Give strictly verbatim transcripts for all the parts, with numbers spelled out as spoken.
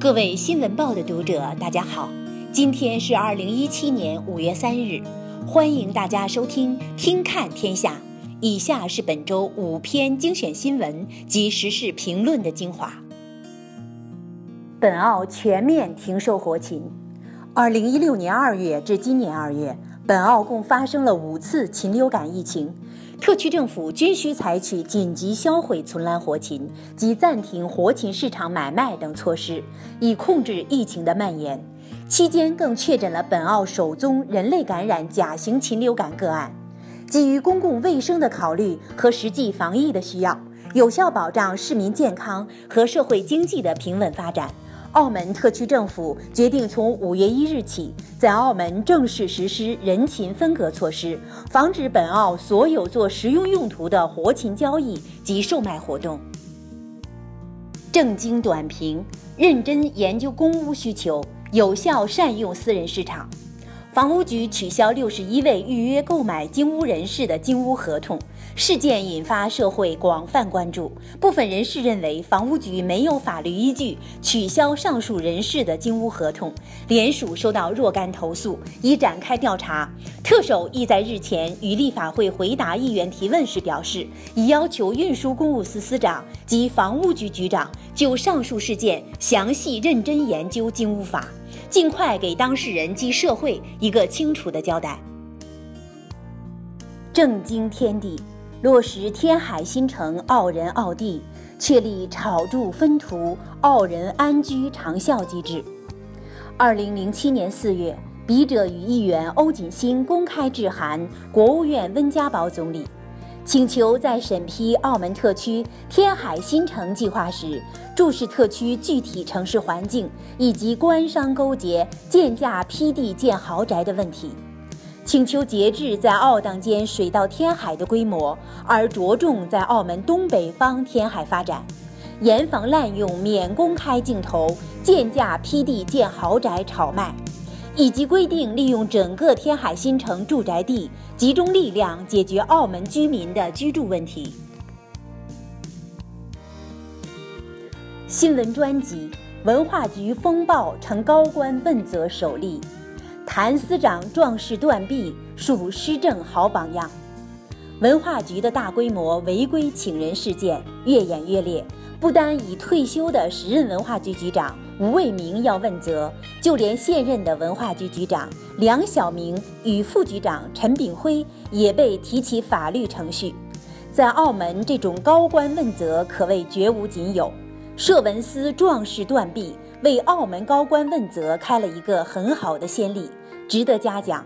各位新闻报的读者，大家好，今天是二零一七年五月三日，欢迎大家收听《听看天下》。以下是本周五篇精选新闻及时事评论的精华。本澳全面停售活禽。二零一六年二月至今年二月，本澳共发生了五次禽流感疫情，特区政府均需采取紧急销毁存栏活禽及暂停活禽市场买卖等措施，以控制疫情的蔓延。期间更确诊了本澳首宗人类感染甲型禽流感个案。基于公共卫生的考虑和实际防疫的需要，有效保障市民健康和社会经济的平稳发展，澳门特区政府决定从五月一日起，在澳门正式实施人禽分隔措施，防止本澳所有做食用用途的活禽交易及售卖活动。正经短评：认真研究公屋需求，有效善用私人市场。房屋局取消六十一位预约购买经屋人士的经屋合同，事件引发社会广泛关注。部分人士认为，房屋局没有法律依据取消上述人士的经屋合同，联署收到若干投诉，已展开调查。特首亦在日前与立法会回答议员提问时表示，已要求运输公务司司长及房屋局局长就上述事件详细认真研究经屋法，尽快给当事人及社会一个清楚的交代。正经天地，落实天海新城澳人澳地，确立炒住分途澳人安居长效机制。二零零七年四月，笔者与议员欧锦新公开致函国务院温家宝总理，请求在审批澳门特区天海新城计划时，注视特区具体城市环境以及官商勾结、贱价批地建豪宅的问题，请求节制在澳当间水到天海的规模，而着重在澳门东北方填海发展，严防滥用免公开竞投、贱价批地建豪宅炒卖，以及规定利用整个天海新城住宅地集中力量解决澳门居民的居住问题。新闻专辑：文化局风暴成高官问责首例，谭司长壮士断臂属施政好榜样。文化局的大规模违规请人事件越演越烈，不单已退休的时任文化局局长吴卫明要问责，就连现任的文化局局长梁晓明与副局长陈炳辉也被提起法律程序。在澳门，这种高官问责可谓绝无仅有。社文司壮士断臂为澳门高官问责开了一个很好的先例，值得嘉奖。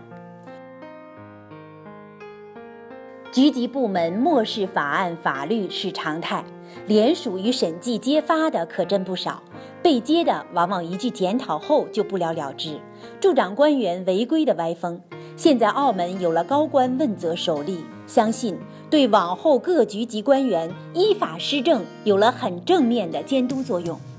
局级部门漠视法案法律是常态，联署与审计揭发的可真不少，被揭的往往一句检讨后就不了了之，助长官员违规的歪风。现在澳门有了高官问责首例，相信对往后各局级官员依法施政有了很正面的监督作用。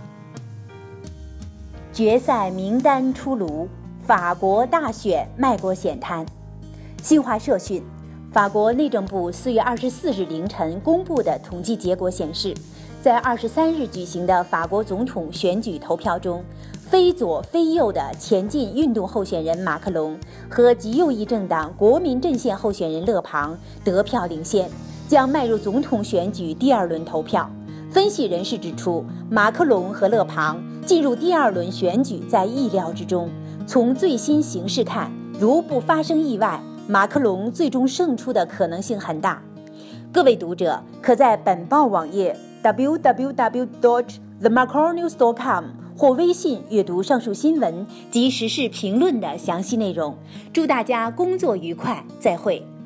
决赛名单出炉，法国大选卖国险滩。新华社讯，法国内政部四月二十四日凌晨公布的统计结果显示，在二十三日举行的法国总统选举投票中，非左非右的前进运动候选人马克龙和极右翼政党国民阵线候选人勒庞得票领先，将迈入总统选举第二轮投票。分析人士指出，马克龙和勒庞进入第二轮选举在意料之中。从最新形势看，如不发生意外，马克龙最终胜出的可能性很大。各位读者可在本报网页 double-u double-u double-u dot the macronews dot com 或微信阅读上述新闻及时事评论的详细内容。祝大家工作愉快，再会。